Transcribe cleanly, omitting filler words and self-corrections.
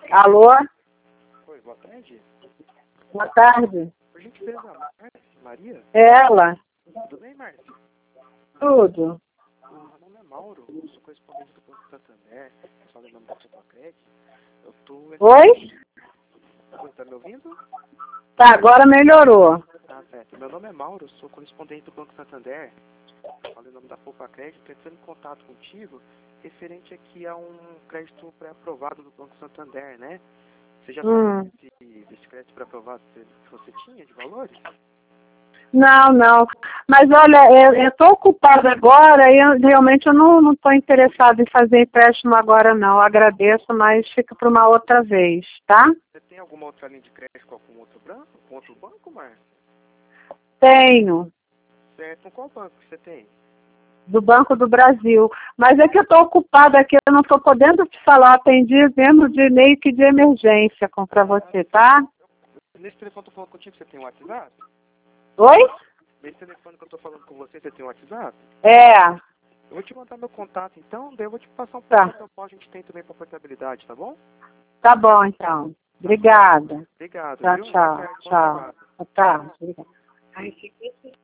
Alô? Oi, boa tarde. Boa tarde. Por gentileza, Márcia, Maria? Ela? Tudo bem, Márcia? Tudo. O meu nome é Mauro, eu sou correspondente do Banco Santander, eu falo em nome da Fotocred. Eu tô... Oi? Oi, tá me ouvindo? Tá, agora melhorou. Ah, certo. Meu nome é Mauro, eu sou correspondente do Banco Santander, eu falo em nome da Fotocred, estou entrando em contato contigo, referente aqui a um crédito pré-aprovado do Banco Santander, né? Você já sabe desse crédito pré-aprovado que você tinha de valores? Não, não. Mas olha, eu tô ocupada agora e realmente eu não estou interessada em fazer empréstimo agora não. Agradeço, mas fica para uma outra vez, tá? Você tem alguma outra linha de crédito com algum outro banco, Márcia? Tenho, Certo. Com qual banco que você tem? do Banco do Brasil. Mas é que eu estou ocupada aqui, eu não estou podendo te falar, atendi mesmo de meio que de emergência para você, tá? Nesse telefone que eu tô falando contigo, você tem um WhatsApp? Oi? Nesse telefone que eu tô falando com você, você tem um WhatsApp? É, Eu vou te mandar meu contato, então, daí eu vou te passar um pouco tá. da proposta que a gente tem também para portabilidade, tá bom? Tá bom, então. Tá certo. Obrigada. Obrigado, Tchau, viu? Boa tchau. tarde, bom Tchau. trabalho. Boa tarde. Obrigada. Ai, fiquei